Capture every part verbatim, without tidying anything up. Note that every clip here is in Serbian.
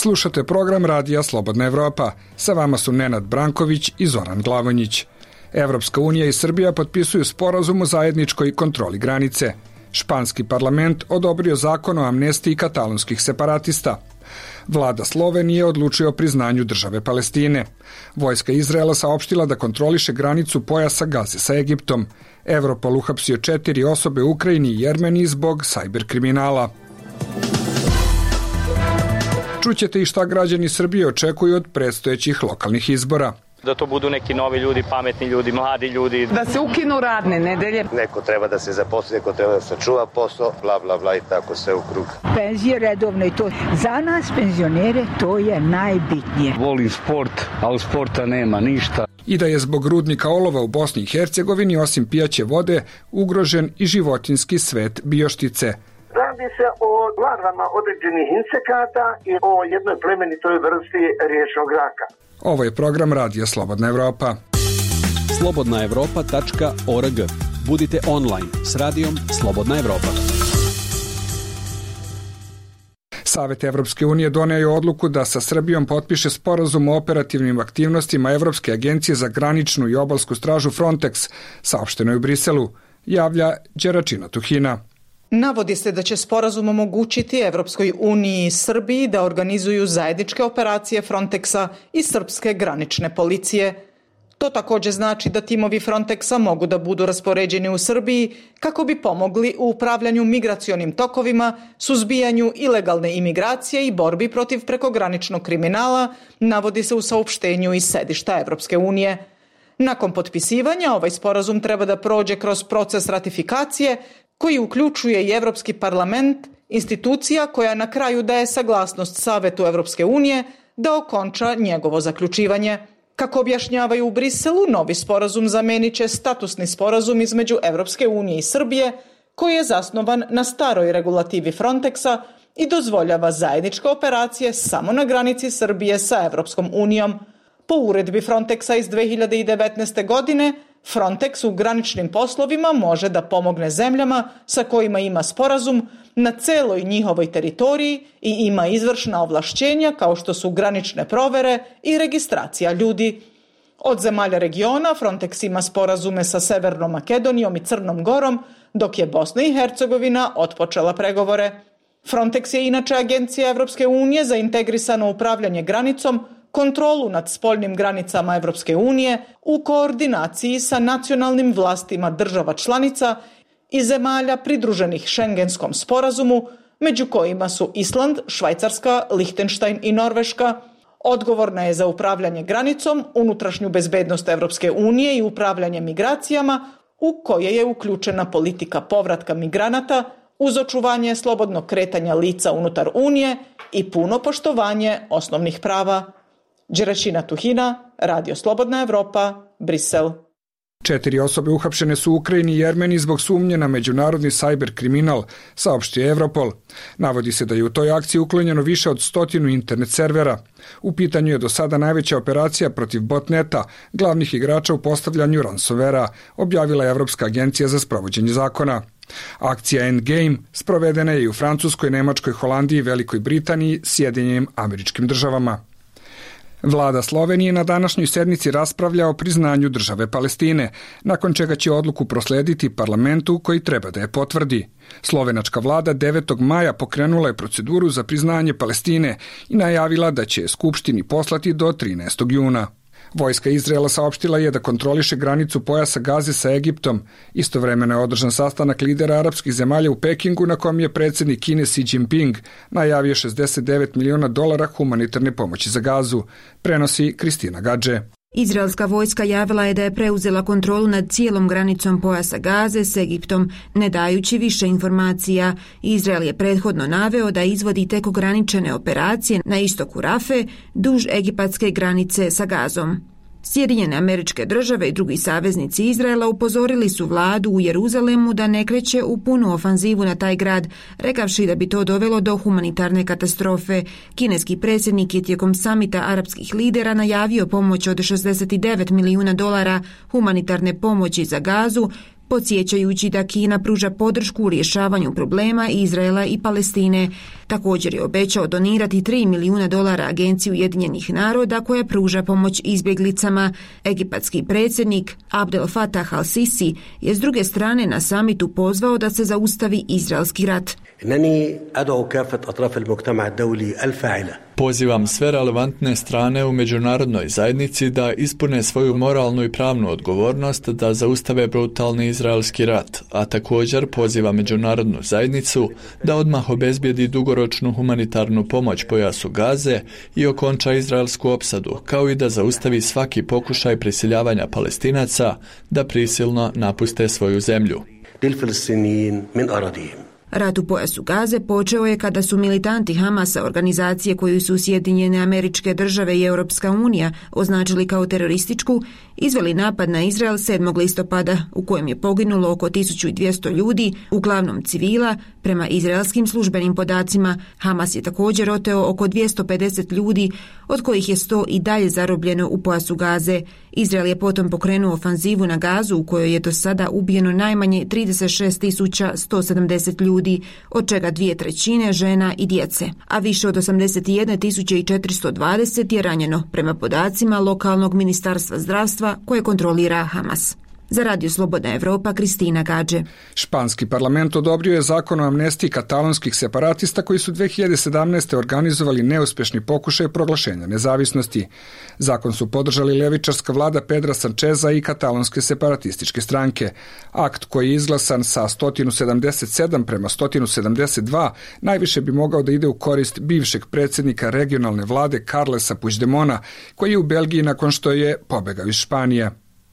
Slušate program Radija Slobodna Evropa. Sa vama su Nenad Branković i Zoran Glavonjić. Evropska unija i Srbija potpisuju sporazum o zajedničkoj kontroli granice. Španski parlament odobrio zakon o amnestiji katalonskih separatista. Vlada Slovenije odlučuje o priznanju države Palestine. Vojska Izraela saopštila da kontroliše granicu pojasa Gaze sa Egiptom. Europol uhapsio četiri osobe u Ukrajini i Jermeniji zbog sajber kriminala. Čućete i šta građani Srbije očekuju od predstojećih lokalnih izbora. Da to budu neki novi ljudi, pametni ljudi, mladi ljudi. Da se ukinu radne nedelje. Neko treba da se zaposli, neko treba da sačuva posao, bla, bla, bla i tako sve u krug. Penzije redovno i to. Za nas penzionere to je najbitnije. Volim sport, a u sporta nema ništa. I da je zbog rudnika olova u Bosni i Hercegovini, osim pijaće vode, ugrožen i životinjski svet Bioštice. Radi se o larvama određenih insekata i o jednoj plemenitoj vrsti riječnog raka. Ovo je program Radija Slobodna Evropa. slobodna evropa tačka org. Budite online s radijom Slobodna Evropa. Savet Evropske unije doneo je odluku da sa Srbijom potpiše sporazum o operativnim aktivnostima Evropske agencije za graničnu i obalsku stražu Frontex, saopšteno je u Briselu, javlja Đeračina Tuhina. Navodi se da će sporazum omogućiti Evropskoj uniji i Srbiji da organizuju zajedničke operacije Frontexa i srpske granične policije. To također znači da timovi Frontexa mogu da budu raspoređeni u Srbiji kako bi pomogli u upravljanju migracionim tokovima, suzbijanju ilegalne imigracije i borbi protiv prekograničnog kriminala, navodi se u saopštenju iz sedišta Evropske unije. Nakon potpisivanja, ovaj sporazum treba da prođe kroz proces ratifikacije koji uključuje i Evropski parlament, institucija koja na kraju daje saglasnost Savetu Evropske unije da okonča njegovo zaključivanje. Kako objašnjavaju u Briselu, novi sporazum zamenit će statusni sporazum između Evropske unije i Srbije, koji je zasnovan na staroj regulativi Frontexa i dozvoljava zajedničke operacije samo na granici Srbije sa Evropskom unijom. Po uredbi Frontexa iz dve hiljade devetnaeste. godine, Frontex u graničnim poslovima može da pomogne zemljama sa kojima ima sporazum na celoj njihovoj teritoriji i ima izvršna ovlašćenja kao što su granične provere i registracija ljudi. Od zemalja regiona Frontex ima sporazume sa Severnom Makedonijom i Crnom Gorom, dok je Bosna i Hercegovina otpočela pregovore. Frontex je inače agencija Evropske unije za integrisano upravljanje granicom, kontrolu nad spoljnim granicama Evropske unije u koordinaciji sa nacionalnim vlastima država članica i zemalja pridruženih Šengenskom sporazumu, među kojima su Island, Švajcarska, Lihtenštajn i Norveška. Odgovorna je za upravljanje granicom, unutrašnju bezbednost Evropske unije i upravljanje migracijama, u koje je uključena politika povratka migranata uz očuvanje slobodnog kretanja lica unutar Unije i puno poštovanje osnovnih prava. Đeračina Tuhina, Radio Slobodna Evropa, Brisel. Četiri osobe uhapšene su u Ukrajini i Jermeniji zbog sumnje na međunarodni sajber kriminal, saopštio Europol. Navodi se da je u toj akciji uklonjeno više od stotinu internet servera. U pitanju je do sada najveća operacija protiv botneta, glavnih igrača u postavljanju ransomvera, objavila je Evropska agencija za sprovođenje zakona. Akcija Endgame sprovedena je i u Francuskoj, Nemačkoj, Holandiji, Velikoj Britaniji, Sjedinjenim Američkim Državama. Vlada Slovenije na današnjoj sednici raspravlja o priznanju države Palestine, nakon čega će odluku proslediti parlamentu koji treba da je potvrdi. Slovenačka vlada devetog maja pokrenula je proceduru za priznanje Palestine i najavila da će Skupštini poslati do trinaestog juna. Vojska Izraela saopštila je da kontroliše granicu pojasa Gaze sa Egiptom. Istovremeno je održan sastanak lidera arapskih zemalja u Pekingu na kom je predsjednik Kine Xi Jinping najavio šezdeset devet miliona dolara humanitarne pomoći za Gazu, prenosi Kristina Gadže. Izraelska vojska javila je da je preuzela kontrolu nad cijelom granicom pojasa Gaze s Egiptom, ne dajući više informacija. Izrael je prethodno naveo da izvodi tek ograničene operacije na istoku Rafe, duž egipatske granice sa Gazom. Sjedinjene Američke Države i drugi saveznici Izraela upozorili su vladu u Jeruzalemu da ne kreće u punu ofanzivu na taj grad, rekavši da bi to dovelo do humanitarne katastrofe. Kineski predsjednik je tijekom samita arapskih lidera najavio pomoć od šezdeset devet milijuna dolara humanitarne pomoći za Gazu, podsjećajući da Kina pruža podršku u rješavanju problema Izraela i Palestine. Također je obećao donirati tri milijuna dolara Agenciji Ujedinjenih naroda koja pruža pomoć izbjeglicama. Egipatski predsjednik Abdel Fattah al-Sisi je s druge strane na samitu pozvao da se zaustavi izraelski rat. Pozivam sve relevantne strane u međunarodnoj zajednici da ispune svoju moralnu i pravnu odgovornost da zaustave brutalni izraelski rat, a također poziva međunarodnu zajednicu da odmah obezbijedi dugoročnu humanitarnu pomoć pojasu Gaze i okonča izraelsku opsadu, kao i da zaustavi svaki pokušaj prisiljavanja Palestinaca da prisilno napuste svoju zemlju. Rat u pojasu Gaze počeo je kada su militanti Hamasa, organizacije koju su Sjedinjene Američke Države i Europska unija označili kao terorističku, izveli napad na Izrael sedmog listopada u kojem je poginulo oko tisuću dvjesto ljudi, uglavnom civila. Prema izraelskim službenim podacima, Hamas je također oteo oko dvjesto pedeset ljudi, od kojih je sto i dalje zarobljeno u pojasu Gaze. Izrael je potom pokrenuo ofanzivu na Gazu u kojoj je do sada ubijeno najmanje trideset šest tisuća sto sedamdeset ljudi, od čega dvije trećine žena i djece, a više od osamdeset jedne tisuće četiristo dvadeset je ranjeno, prema podacima lokalnog ministarstva zdravstva koje kontrolira Hamas. Za Radio Slobodna Evropa, Kristina Gađe. Španski parlament odobrio je zakon o amnestiji katalonskih separatista koji su dve hiljade sedamnaeste. organizovali neuspješni pokušaj proglašenja nezavisnosti. Zakon su podržali levičarska vlada Pedra Sancheza i katalonske separatističke stranke. Akt koji je izglasan sa sto sedamdeset sedam prema sto sedamdeset dva najviše bi mogao da ide u korist bivšeg predsjednika regionalne vlade Carlesa Puigdemona, koji je u Belgiji nakon što je pobegao iz Španije.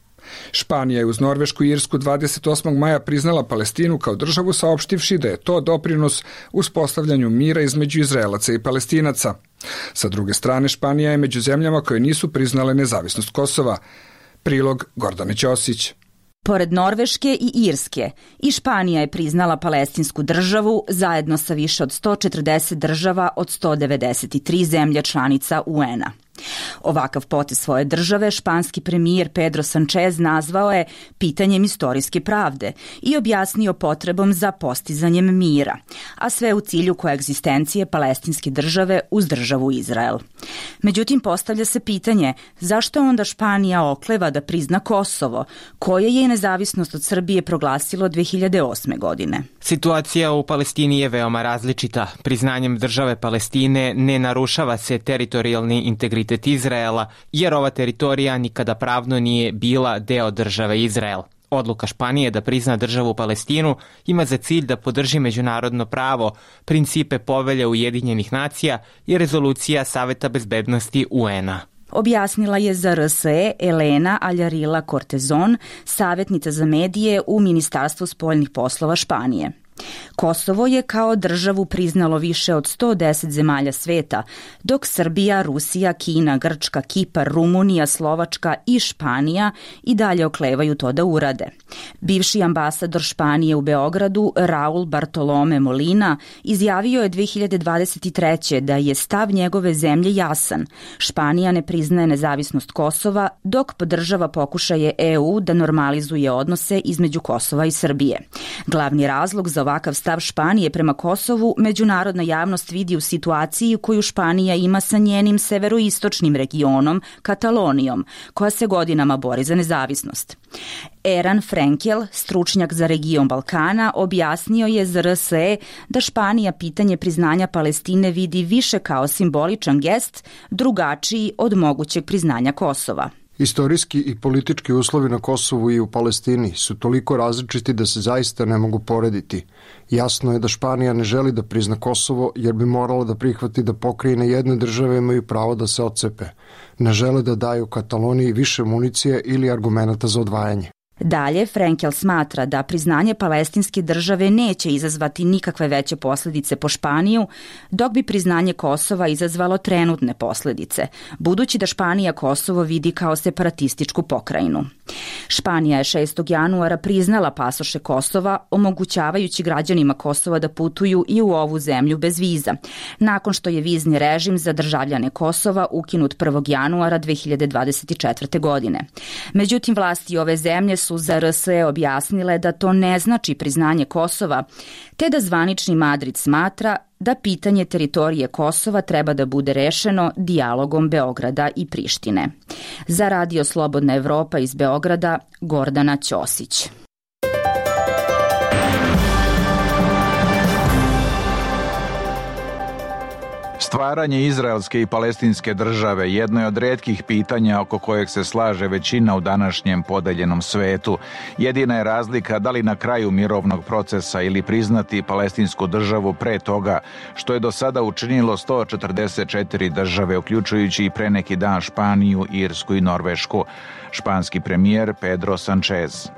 Španija je uz Norvešku i Irsku dvadeset osmog maja priznala Palestinu kao državu, saopštivši da je to doprinos uspostavljanju mira između Izraelaca i Palestinaca. Sa druge strane, Španija je među zemljama koje nisu priznale nezavisnost Kosova. Prilog Gordane Ćosić. Pored Norveške i Irske, i Španija je priznala palestinsku državu zajedno sa više od sto četrdeset država od sto devedeset tri zemlje članica U N-a. Ovakav potez svoje države španski premijer Pedro Sanchez nazvao je pitanjem istorijske pravde i objasnio potrebom za postizanjem mira, a sve u cilju koegzistencije palestinske države uz državu Izrael. Međutim, postavlja se pitanje zašto onda Španija okleva da prizna Kosovo, koje je nezavisnost od Srbije proglasilo dve hiljade osme. godine. Situacija u Palestini je veoma različita. Priznanjem države Palestine ne narušava se teritorijalni integritet Izraela, jer ova teritorija nikada pravno nije bila deo države Izrael. Odluka Španije da prizna državu Palestinu ima za cilj da podrži međunarodno pravo, principe povelje Ujedinjenih nacija i rezolucija Saveta bezbednosti U N-a. Objasnila je za R S E Elena Aljarila Cortezon, savjetnica za medije u Ministarstvu spoljnih poslova Španije. Kosovo je kao državu priznalo više od sto deset zemalja sveta, dok Srbija, Rusija, Kina, Grčka, Kipar, Rumunija, Slovačka i Španija i dalje oklevaju to da urade. Bivši ambasador Španije u Beogradu, Raul Bartolome Molina, izjavio je dve hiljade dvadeset treće. da je stav njegove zemlje jasan. Španija ne priznaje nezavisnost Kosova, dok podržava pokušaje E U da normalizuje odnose između Kosova i Srbije. Glavni razlog za ovakav stav Španije prema Kosovu međunarodna javnost vidi u situaciji koju Španija ima sa njenim severoistočnim regionom, Katalonijom, koja se godinama bori za nezavisnost. Eran Frenkel, stručnjak za region Balkana, objasnio je za R S E da Španija pitanje priznanja Palestine vidi više kao simboličan gest, drugačiji od mogućeg priznanja Kosova. Istorijski i politički uslovi na Kosovu i u Palestini su toliko različiti da se zaista ne mogu porediti. Jasno je da Španija ne želi da prizna Kosovo jer bi morala da prihvati da pokrajine jedne države imaju pravo da se otcepe. Ne žele da daju Kataloniji više municije ili argumenata za odvajanje. Dalje, Frenkel smatra da priznanje palestinske države neće izazvati nikakve veće posljedice po Španiju, dok bi priznanje Kosova izazvalo trenutne posljedice, budući da Španija Kosovo vidi kao separatističku pokrajinu. Španija je šestog januara priznala pasoše Kosova, omogućavajući građanima Kosova da putuju i u ovu zemlju bez viza, nakon što je vizni režim za državljane Kosova ukinut prvog januara dve hiljade dvadeset četvrte. godine. Međutim, vlasti ove zemlje su za R S E objasnile da to ne znači priznanje Kosova, te da zvanični Madrid smatra da pitanje teritorije Kosova treba da bude rešeno dijalogom Beograda i Prištine. Za Radio Slobodna Evropa iz Beograda, Gordana Ćosić. Stvaranje izraelske i palestinske države jedno je od retkih pitanja oko kojeg se slaže većina u današnjem podeljenom svetu. Jedina je razlika da li na kraju mirovnog procesa ili priznati palestinsku državu pre toga, što je do sada učinilo sto četrdeset četiri države, uključujući i pre neki dan Španiju, Irsku i Norvešku. Španski premijer Pedro Sanchez.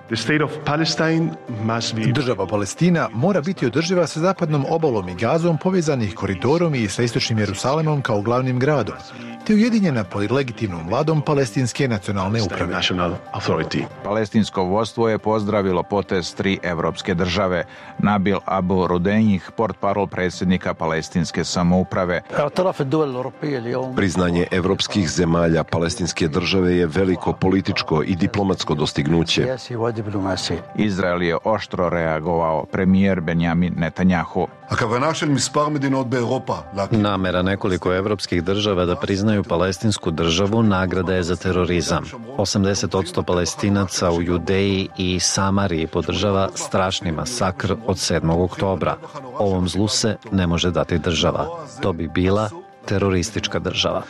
Država Palestina mora biti održiva sa zapadnom obalom i Gazom, povezanih koridorom i sa istočnim Jerusalemom kao glavnim gradom, te ujedinjena pod legitimnom vladom palestinske nacionalne uprave. Palestinsko vodstvo je pozdravilo potez tri evropske države. Nabil Abu Rudenjih, portparol predsjednika palestinske samouprave. Priznanje evropskih zemalja palestinske države je veliko političko i diplomatsko dostignuće. Izrael je oštro reagovao. Premijer Benjamin Netanjahu. Namera nekoliko evropskih država da priznaju palestinsku državu nagrada je za terorizam. osamdeset posto Palestinaca u Judeji i Samariji podržava strašni masakr od sedmog oktobra. Ovom zlu se ne može dati država. To bi bila teroristička država.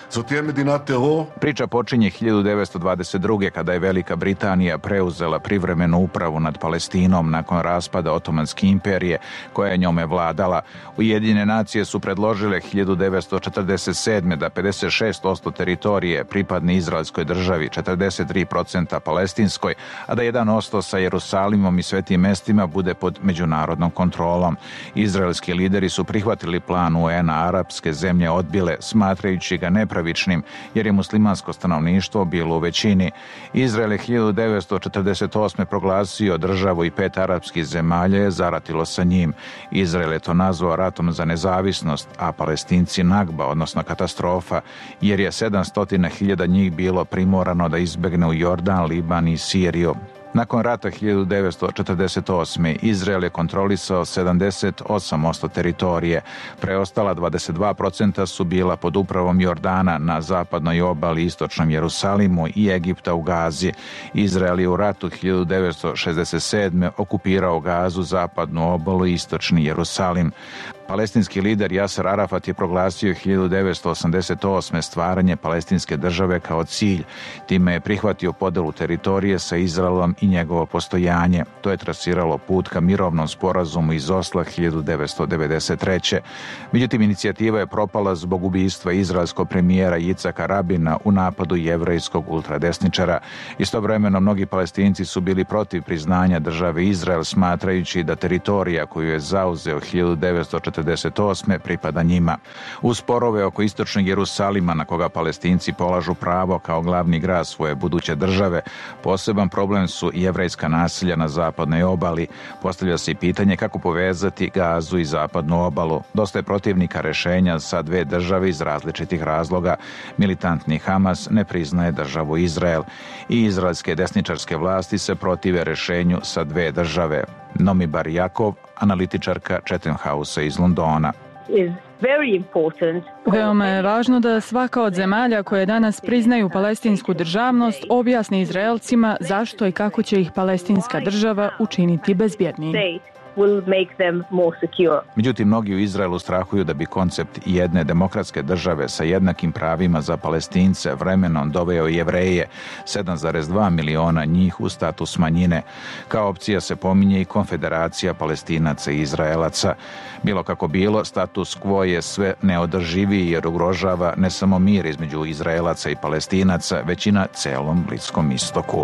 Priča počinje hiljadu devetsto dvadeset druge. kada je Velika Britanija preuzela privremenu upravu nad Palestinom nakon raspada Otomanske imperije koja je njome vladala. Ujedinjene nacije su predložile hiljadu devetsto četrdeset sedme. da pedeset šest posto teritorije pripadne izraelskoj državi, četrdeset tri posto palestinskoj, a da jedan posto sa Jerusalimom i svetim mestima bude pod međunarodnom kontrolom. Izraelski lideri su prihvatili plan U N a, arapske zemlje odbile, smatrajući ga nepravičnim, jer je muslimansko stanovništvo bilo u većini. Izrael je hiljadu devetsto četrdeset osme. proglasio državu i pet arapskih zemalja je zaratilo sa njim. Izrael je to nazvao ratom za nezavisnost, a Palestinci Nagba, odnosno katastrofa, jer je sedamsto hiljada njih bilo primorano da izbegne u Jordan, Liban i Siriju. Nakon rata hiljadu devetsto četrdeset osme. Izrael je kontrolisao sedamdeset osam posto teritorije. Preostala dvadeset dva posto su bila pod upravom Jordana na zapadnoj obali, istočnom Jerusalimu i Egipta u Gazi. Izrael je u ratu hiljadu devetsto šezdeset sedme. okupirao Gazu, zapadnu obalu i istočni Jerusalim. Palestinski lider Jaser Arafat je proglasio hiljadu devetsto osamdeset osme. stvaranje palestinske države kao cilj. Time je prihvatio podelu teritorije sa Izraelom i njegovo postojanje. To je trasiralo put ka mirovnom sporazumu iz Osla hiljadu devetsto devedeset treće. Međutim, inicijativa je propala zbog ubistva izraelskog premijera Jicaka Rabina u napadu jevrejskog ultradesničara. Istovremeno, mnogi Palestinci su bili protiv priznanja države Izrael, smatrajući da teritorija koju je zauzeo hiljadu devetsto četrdeset osme. pripada njima. Uz sporove oko istočnog Jerusalima, na koga Palestinci polažu pravo kao glavni grad svoje buduće države, poseban problem su jevrejska naselja na zapadnoj obali. Postavlja se i pitanje kako povezati Gazu i zapadnu obalu. Dosta je protivnika rešenja sa dve države iz različitih razloga. Militantni Hamas ne priznaje državu Izrael i izraelske desničarske vlasti se protive rešenju sa dve države. Nomi Bar Jakov, analitičarka Chatham House iz Londona. Veoma je važno da svaka od zemalja koje danas priznaju palestinsku državnost objasni Izraelcima zašto i kako će ih palestinska država učiniti bezbjednijim. Međutim, mnogi u Izraelu strahuju da bi koncept jedne demokratske države sa jednakim pravima za Palestince vremenom doveo Jevreje, sedam zarez dva miliona njih, u status manjine. Kao opcija se pominje i konfederacija Palestinaca i Izraelaca. Bilo kako bilo, status quo je sve neodrživiji jer ugrožava ne samo mir između Izraelaca i Palestinaca, već i na celom Bliskom istoku.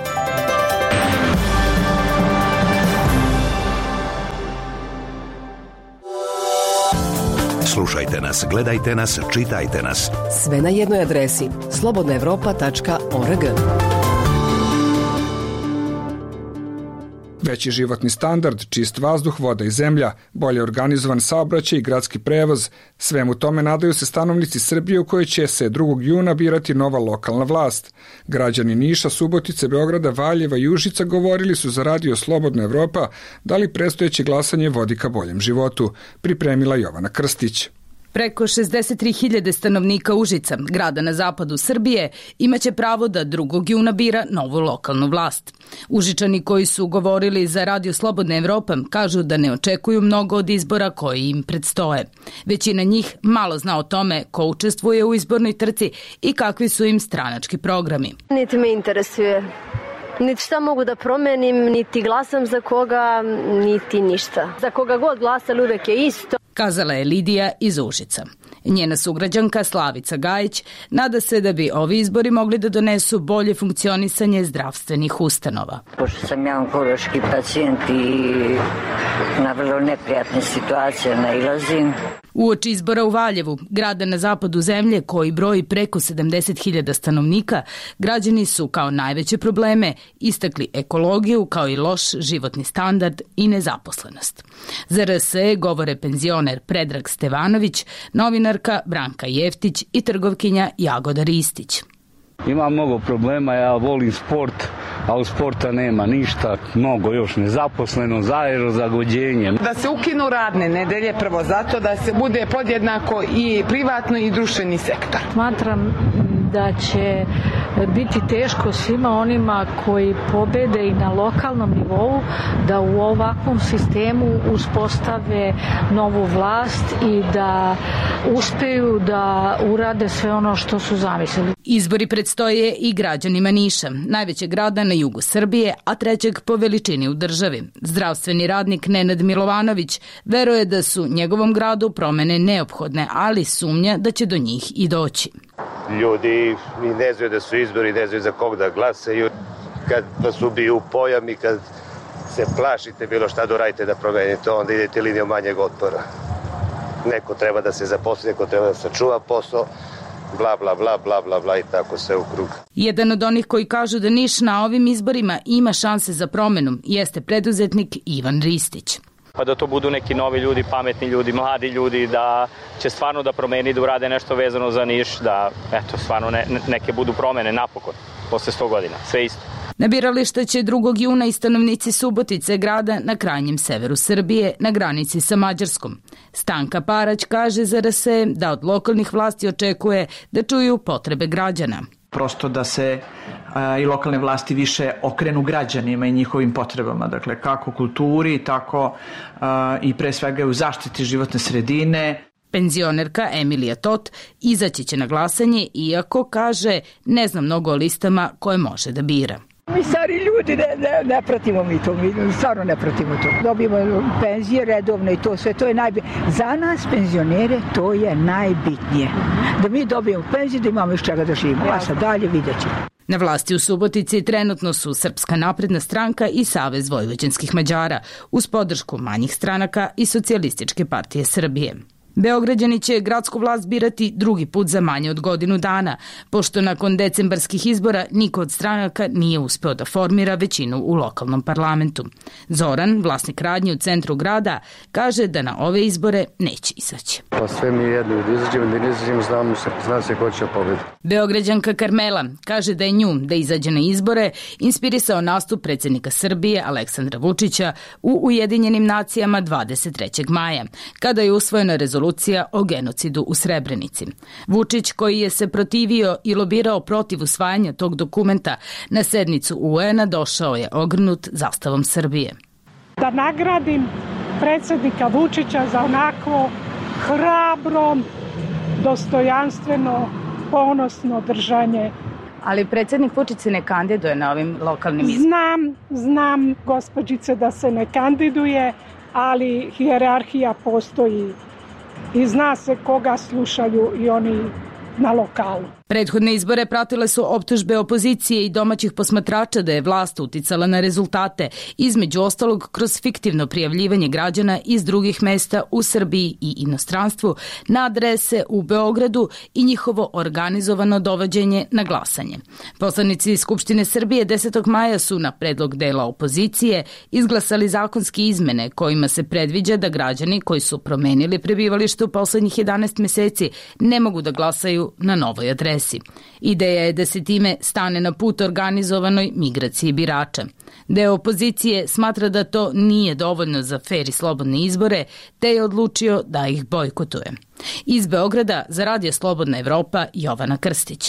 Slušajte nas, gledajte nas, čitajte nas. Sve na jednoj adresi slobodna evropa tačka org. Veći životni standard, čist vazduh, voda i zemlja, bolje organizovan saobraćaj i gradski prevoz. Svemu tome nadaju se stanovnici Srbije u kojoj će se drugog juna birati nova lokalna vlast. Građani Niša, Subotice, Beograda, Valjeva i Užica govorili su za radio Slobodna Evropa da li predstojeće glasanje vodi ka boljem životu, pripremila Jovana Krstić. Preko šezdeset tri hiljade stanovnika Užica, grada na zapadu Srbije, imaće pravo da drugog juna bira novu lokalnu vlast. Užičani koji su govorili za radio Slobodna Evropa kažu da ne očekuju mnogo od izbora koji im predstoje. Većina njih malo zna o tome ko učestvuje u izbornoj trci i kakvi su im stranački programi. Niti me interesuje. Niti šta mogu da promenim, niti glasam za koga, niti ništa. Za koga god glasali uvek je isto. Kazala je Lidija iz Užica. Njena sugrađanka Slavica Gajić nada se da bi ovi izbori mogli da donesu bolje funkcionisanje zdravstvenih ustanova. Pošto sam ja onkološki pacijent i na vrlo neprijatne situacije nailazim. Uoči izbora u Valjevu, grada na zapadu zemlje koji broji preko sedamdeset hiljada stanovnika, građani su kao najveće probleme istakli ekologiju kao i loš životni standard i nezaposlenost. Za R S E govore penzioner Predrag Stevanović, novinarka Branka Jeftić i trgovkinja Jagoda Ristić. Ima mnogo problema, ja volim sport, a u sporta nema ništa, mnogo još nezaposlenost, aerozagađenje. Da se ukinu radne nedelje prvo zato da se bude podjednako i privatno i društveni sektor. Smatram da će biti teško svima onima koji pobede i na lokalnom nivou da u ovakvom sistemu uspostave novu vlast i da uspeju da urade sve ono što su zamislili. Izbori predstoje i građanima Niša, najvećeg grada na jugu Srbije, a trećeg po veličini u državi. Zdravstveni radnik Nenad Milovanović veruje da su njegovom gradu promene neophodne, ali sumnja da će do njih i doći. Ljudi ne znaju da su izbori, ne znaju za kog da glasaju. Kad vas ubiju u pojam i kad se plašite bilo šta doradite da promenite, onda idete linijom manjeg otpora. Neko treba da se zaposli, neko treba da sačuva posao, bla, bla, bla, bla, bla, bla i tako sve u krug. Jedan od onih koji kažu da Niš na ovim izborima ima šanse za promenu jeste preduzetnik Ivan Ristić. Pa da to budu neki novi ljudi, pametni ljudi, mladi ljudi, da će stvarno da promeni, da urade nešto vezano za Niš, da eto, stvarno ne, neke budu promene napokon, posle sto godina, sve isto. Na birališta će drugog juna i stanovnici Subotice, grada na krajnjem severu Srbije, na granici sa Mađarskom. Stanka Parać kaže za R S E da od lokalnih vlasti očekuje da čuju potrebe građana. Prosto da se a, i lokalne vlasti više okrenu građanima i njihovim potrebama, dakle kako kulturi, tako a, i pre svega u zaštiti životne sredine. Penzionerka Emilija Tot izaći će na glasanje, iako kaže ne zna mnogo o listama koje može da bira. Mi stari ljudi ne, ne, ne pratimo mi to, mi stvarno ne pratimo to. Dobijemo penzije redovne i to sve, to je najbitnije. Za nas penzionere to je najbitnije. Da mi dobijemo penziju, da imamo iz čega da živimo, a sad dalje vidjet ćemo. Na vlasti u Subotici trenutno su Srpska napredna stranka i Savez vojvođanskih Mađara, uz podršku manjih stranaka i Socijalističke partije Srbije. Beograđani će gradsku vlast birati drugi put za manje od godinu dana, pošto nakon decembarskih izbora niko od stranaka nije uspeo da formira većinu u lokalnom parlamentu. Zoran, vlasnik radnje u centru grada, kaže da na ove izbore neće izaći. Pa sve mi jedni da izađemo, da ne izađemo, znamo se, zna se ko će pobediti. Beograđanka Karmela kaže da je nju da izađe na izbore inspirisao nastup predsjednika Srbije Aleksandra Vučića u Ujedinjenim nacijama dvadeset trećeg maja, kada je usvojena rezolucija o genocidu u Srebrenici. Vučić, koji je se protivio i lobirao protiv usvajanja tog dokumenta, na sednicu U N-a došao je ogrnut zastavom Srbije. Da nagradim predsjednika Vučića za onako hrabro, dostojanstveno, ponosno držanje. Ali predsjednik Vučić se ne kandiduje na ovim lokalnim izborima. Znam, znam, gospođice, da se ne kandiduje, ali hijerarhija postoji i zna se koga slušaju i oni na lokalu. Prethodne izbore pratile su optužbe opozicije i domaćih posmatrača da je vlast uticala na rezultate, između ostalog kroz fiktivno prijavljivanje građana iz drugih mesta u Srbiji i inostranstvu na adrese u Beogradu i njihovo organizovano dovođenje na glasanje. Poslanici Skupštine Srbije desetog maja su na predlog dela opozicije izglasali zakonske izmene kojima se predviđa da građani koji su promenili prebivalište u poslednjih jedanaest meseci ne mogu da glasaju na novoj adresi. Ideja je da se time stane na put organizovanoj migraciji birača. Deo opozicije smatra da to nije dovoljno za fer i slobodne izbore, te je odlučio da ih bojkotuje. Iz Beograda za Radio Slobodna Evropa, Jovana Krstić.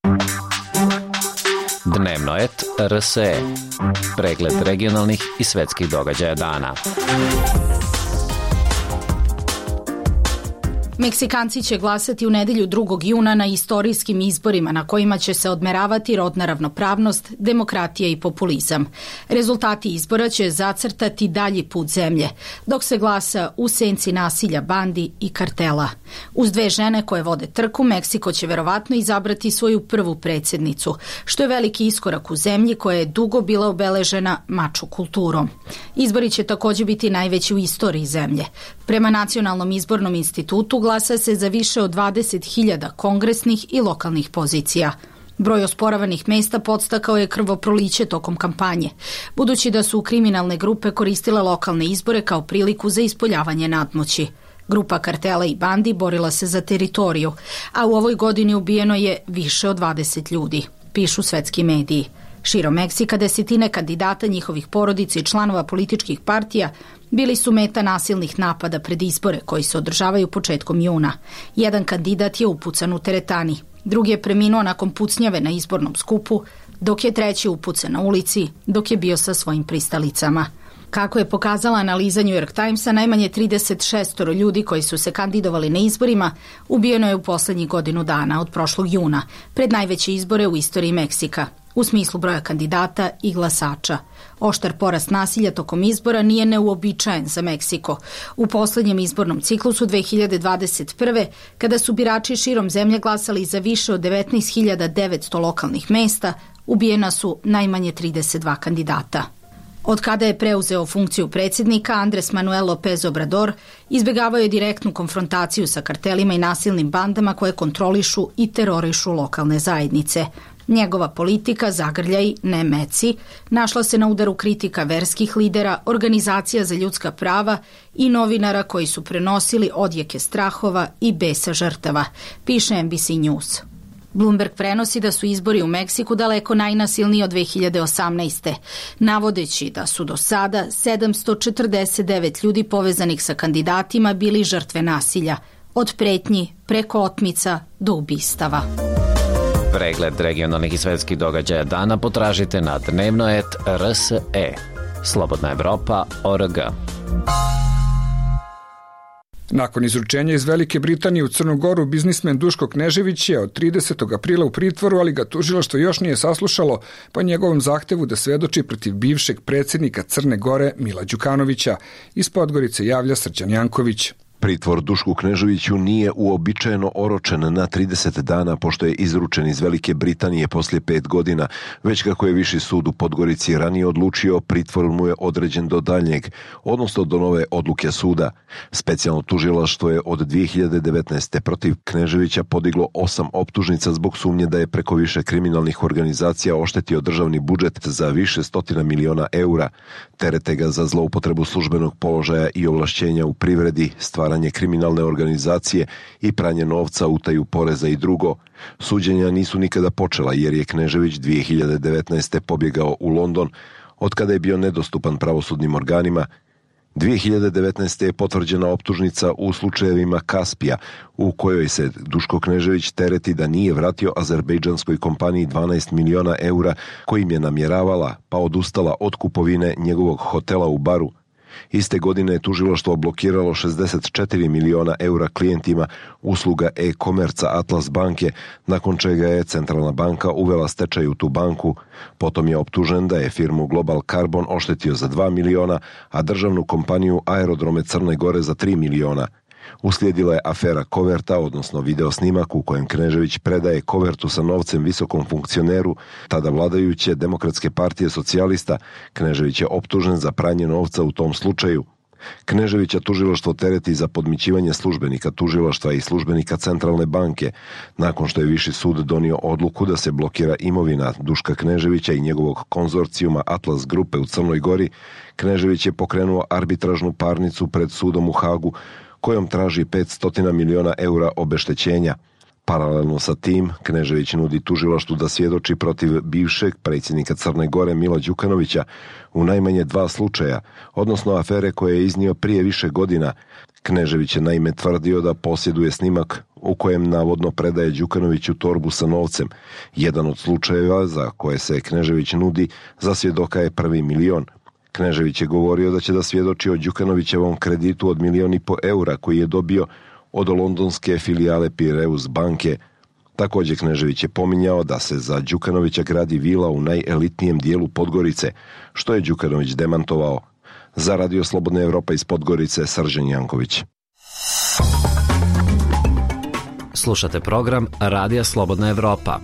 Dnevno et R S E. Pregled regionalnih i svetskih događaja dana. Meksikanci će glasati u nedelju drugog juna na istorijskim izborima na kojima će se odmeravati rodna ravnopravnost, demokratija i populizam. Rezultati izbora će zacrtati dalji put zemlje, dok se glasa u senci nasilja bandi i kartela. Uz dve žene koje vode trku, Meksiko će verovatno izabrati svoju prvu predsjednicu, što je veliki iskorak u zemlji koja je dugo bila obeležena mačo kulturom. Izbori će također biti najveći u istoriji zemlje. Prema Nacionalnom izbornom institutu glasa se za više od dvadeset hiljada kongresnih i lokalnih pozicija. Broj osporavanih mesta podstakao je krvoproliće tokom kampanje, budući da su kriminalne grupe koristile lokalne izbore kao priliku za ispoljavanje nadmoći. Grupa kartela i bandi borila se za teritoriju, a u ovoj godini ubijeno je više od dvadeset ljudi, pišu svetski mediji. Širom Meksika desetine kandidata, njihovih porodica i članova političkih partija bili su meta nasilnih napada pred izbore koji se održavaju početkom juna. Jedan kandidat je upucan u teretani, drugi je preminuo nakon pucnjave na izbornom skupu, dok je treći upucan na ulici dok je bio sa svojim pristalicama. Kako je pokazala analiza New York Timesa, najmanje trideset šest ljudi koji su se kandidovali na izborima ubijeno je u poslednjih godinu dana od prošlog juna, pred najveće izbore u istoriji Meksika, u smislu broja kandidata i glasača. Oštar porast nasilja tokom izbora nije neuobičajen za Meksiko. U poslednjem izbornom ciklusu dve hiljade dvadeset prve. kada su birači širom zemlje glasali za više od devetnaest hiljada devetsto lokalnih mesta, ubijena su najmanje trideset dva kandidata. Od kada je preuzeo funkciju predsjednika, Andres Manuel López Obrador izbjegavao je direktnu konfrontaciju sa kartelima i nasilnim bandama koje kontrolišu i terorišu lokalne zajednice. Njegova politika zagrljaj, ne meci, našla se na udaru kritika verskih lidera, organizacija za ljudska prava i novinara koji su prenosili odjeke strahova i besa žrtava, piše N B C News. Bloomberg prenosi da su izbori u Meksiku daleko najnasilniji od dve hiljade osamnaeste. navodeći da su do sada sedamsto četrdeset devet ljudi povezanih sa kandidatima bili žrtve nasilja, od pretnji preko otmica do ubistava. Pregled regionalnih i svetskih događaja dana potražite na dnevno et R S E. Slobodna Evropa, O R G. Nakon izručenja iz Velike Britanije u Crnu Goru, biznismen Duško Knežević je od tridesetog aprila u pritvoru, ali ga tužilaštvo još nije saslušalo po njegovom zahtevu da svedoči protiv bivšeg predsjednika Crne Gore Mila Đukanovića. Iz Podgorice javlja Srđan Janković. Pritvor Dušku Kneževiću nije uobičajeno oročen na trideset dana pošto je izručen iz Velike Britanije poslije pet godina, već kako je Viši sud u Podgorici ranije odlučio, pritvor mu je određen do daljnjeg, odnosno do nove odluke suda. Specijalno tužilaštvo je od dvije hiljade devetnaeste. protiv Kneževića podiglo osam optužnica zbog sumnje da je preko više kriminalnih organizacija oštetio državni budžet za više stotina miliona eura. Terete ga za zloupotrebu službenog položaja i ovlašćenja u privredi, stvaranje kriminalne organizacije i pranje novca, utaju poreza i drugo. Suđenja nisu nikada počela jer je Knežević dvije hiljade devetnaeste. pobjegao u London, od kada je bio nedostupan pravosudnim organima. dvije hiljade devetnaeste. je potvrđena optužnica u slučajevima Kaspija, u kojoj se Duško Knežević tereti da nije vratio azerbejdžanskoj kompaniji dvanaest miliona eura kojim je namjeravala, pa odustala od kupovine njegovog hotela u Baru. Iste godine je tužilaštvo blokiralo šezdeset četiri miliona eura klijentima usluga e-komerca Atlas banke, nakon čega je Centralna banka uvela stečaj u tu banku. Potom je optužen da je firmu Global Carbon oštetio za dva miliona, a državnu kompaniju Aerodrome Crne Gore za tri miliona. Uslijedila je afera koverta, odnosno video snimak u kojem Knežević predaje kovertu sa novcem visokom funkcioneru tada vladajuće Demokratske partije socijalista. Knežević je optužen za pranje novca u tom slučaju. Kneževića tužilaštvo tereti za podmićivanje službenika tužilaštva i službenika Centralne banke, nakon što je Viši sud donio odluku da se blokira imovina Duška Kneževića i njegovog konzorcijuma Atlas grupe u Crnoj Gori. Knežević je pokrenuo arbitražnu parnicu pred sudom u Hagu, kojom traži petsto miliona eura obeštećenja. Paralelno sa tim, Knežević nudi tužilaštvu da svjedoči protiv bivšeg predsjednika Crne Gore Mila Đukanovića u najmanje dva slučaja, odnosno afere koje je iznio prije više godina. Knežević je naime tvrdio da posjeduje snimak u kojem navodno predaje Đukanoviću torbu sa novcem. Jedan od slučajeva za koje se Knežević nudi za svjedoka je prvi milion. Knežević je govorio da će da svjedoči o Đukanovićevom kreditu od milijon i po eura koji je dobio od londonske filijale Piraeus banke. Također Knežević je pominjao da se za Đukanovića gradi vila u najelitnijem dijelu Podgorice, što je Đukanović demantovao. Za Radio Slobodna Evropa iz Podgorice, Srđan Janković. Slušate program Radija Slobodna Evropa.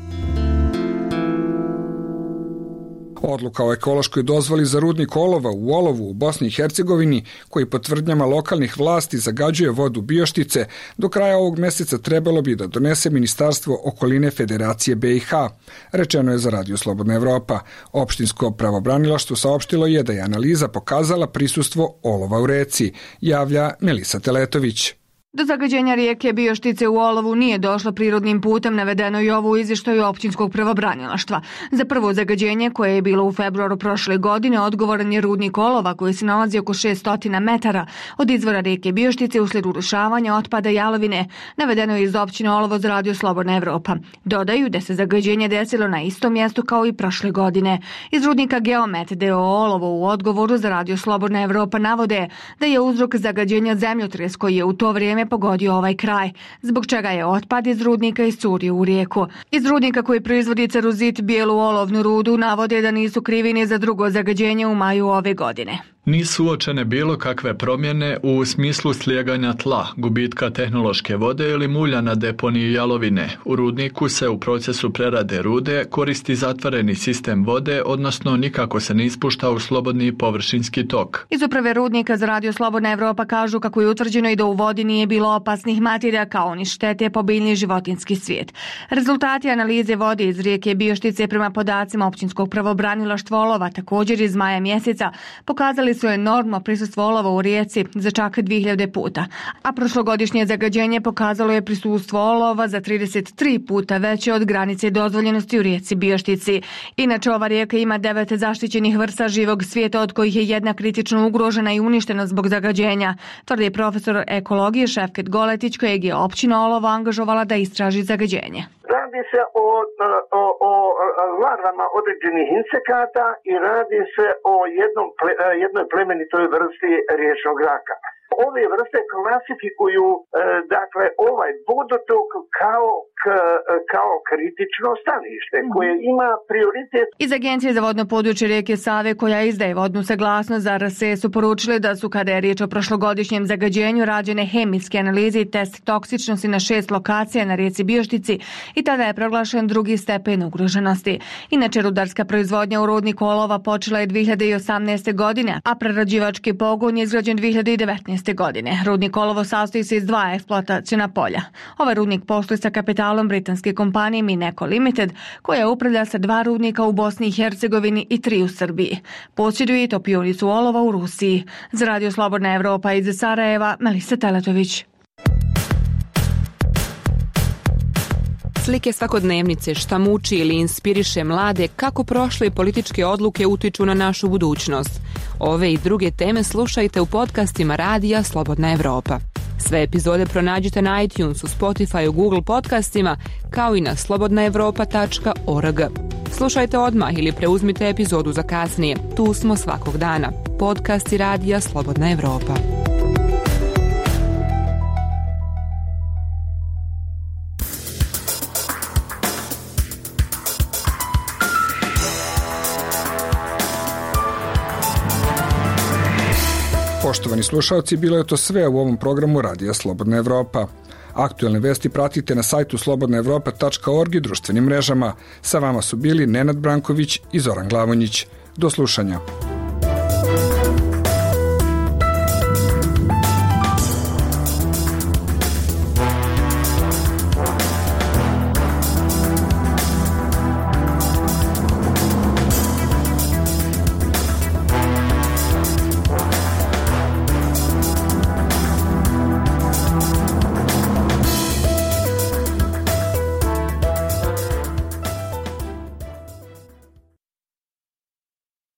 Odluka o ekološkoj dozvoli za rudnik olova u Olovu u Bosni i Hercegovini, koji po tvrdnjama lokalnih vlasti zagađuje vodu Bioštice, do kraja ovog mjeseca trebalo bi da donese Ministarstvo okoline Federacije B i H, rečeno je za Radio Slobodna Evropa. Opštinsko pravobranilaštvo saopštilo je da je analiza pokazala prisustvo olova u reci, javlja Melisa Teletović. Do zagađenja rijeke Bioštice u Olovu nije došlo prirodnim putem, navedeno i ovo u izvještaju općinskog pravobranilaštva. Za prvo zagađenje, koje je bilo u februaru prošle godine, odgovoran je rudnik olova koji se nalazi oko šessto metara od izvora rijeke Bioštice uslijed urušavanja otpada jalovine, navedeno je iz općine Olovo za Radio Slobodna Evropa. Dodaju da se zagađenje desilo na istom mjestu kao i prošle godine. Iz rudnika Geomet D O O Olovo u odgovoru za Radio Slobodna Evropa navode da je uzrok zagađenja zemljotres koji je u to vrijeme pogodio ovaj kraj, zbog čega je otpad iz rudnika iscurio u rijeku. Iz rudnika koji proizvodi ceruzit, bijelu olovnu rudu, navode da nisu krivi ni za drugo zagađenje u maju ove godine. Nisu uočene bilo kakve promjene u smislu slijeganja tla, gubitka tehnološke vode ili mulja na deponiji jalovine. U rudniku se u procesu prerade rude koristi zatvoreni sistem vode, odnosno nikako se ne ispušta u slobodni površinski tok. Iz uprave rudnika za Radio Slobodna Evropa kažu kako je utvrđeno i da u vodi nije bilo opasnih materija kao ni štete po biljni i životinjski svijet. Rezultati analize vode iz rijeke Bioštice prema podacima općinskog pravobranilaštva Olova također iz maja mjeseca pokazali su enormno prisustvo olova u rijeci za čak dvije hiljade puta, a prošlogodišnje zagađenje pokazalo je prisustvo olova za trideset tri puta veće od granice dozvoljenosti u rijeci Bioštici. Inače, ova rijeka ima devet zaštićenih vrsta živog svijeta, od kojih je jedna kritično ugrožena i uništena zbog zagađenja, tvrdi profesor ekologije Šefket Goletić, kojeg je općina Olovo angažovala da istraži zagađenje. Radi se o, o, o larvama određenih insekata i radi se o jednom, jednoj plemenitoj vrsti riječnog raka. Ove vrste klasifikuju e, dakle ovaj vodotok kao, k, kao kritično stanište koje ima prioritet. Iz Agencije za vodno područje rijeke Save, koja izdaje vodnu saglasnost za R S E, su poručili da su, kada je riječ o prošlogodišnjem zagađenju, rađene hemijske analize i test toksičnosti na šest lokacija na rijeci Bioštici i tada je proglašen drugi stepen ugroženosti. Inače, rudarska proizvodnja u rudniku olova počela je dvije hiljade osamnaeste. godine, a prerađivački pogon je izgrađen dvije hiljade devetnaeste. godine. Rudnik Olovo sastoji se iz dva eksploatacijna polja. Ovaj rudnik posluje sa kapitalom britanske kompanije Mineco Limited, koja upravlja sa dva rudnika u Bosni i Hercegovini i tri u Srbiji. Posjeduje i topionicu olova u Rusiji. Za Radio Slobodna Evropa iz Sarajeva, Melisa Teletović. Slike svakodnevnice, šta muči ili inspiriše mlade, kako prošle političke odluke utiču na našu budućnost. Ove i druge teme slušajte u podcastima Radija Slobodna Evropa. Sve epizode pronađite na iTunesu, Spotify, Google podcastima, kao i na slobodna evropa tačka org. Slušajte odmah ili preuzmite epizodu za kasnije. Tu smo svakog dana. Podcasti Radija Slobodna Evropa. Poštovani slušalci, bilo je to sve u ovom programu Radija Slobodna Evropa. Aktuelne vesti pratite na sajtu slobodna evropa tačka org i društvenim mrežama. Sa vama su bili Nenad Branković i Zoran Glavonjić. Do slušanja.